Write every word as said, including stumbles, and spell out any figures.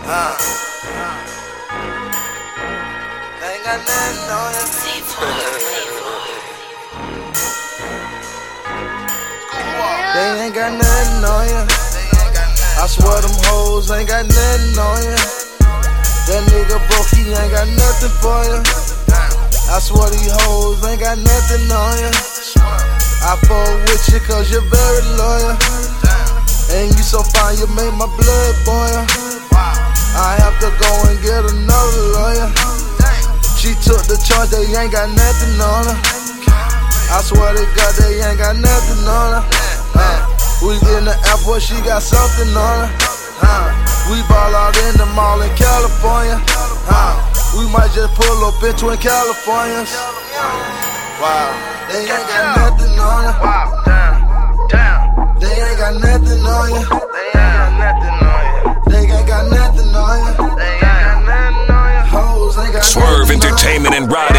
Uh, they ain't got nothing on you. They ain't got nothing on you. I swear them hoes ain't got nothing on you. That nigga broke, he ain't got nothing for you. I swear these hoes ain't got nothing on you. I fuck with you cause you're very loyal. And you so fine, you make my blood boil. I have to go and get another lawyer. She took the charge, they ain't got nothing on her. I swear to God, they ain't got nothing on her. Uh, we in the airport, she got something on her. Uh, we ball out in the mall in California. Uh, we might just pull up in Twin Californias. Wow, they ain't got nothing on her. Wow, damn, damn. They ain't got nothing on you. They ain't got nothing on you. They ain't got nothing on you. They ain't got nothing on you. Hoes ain't got Swerve nothing on you. Entertainment and Rod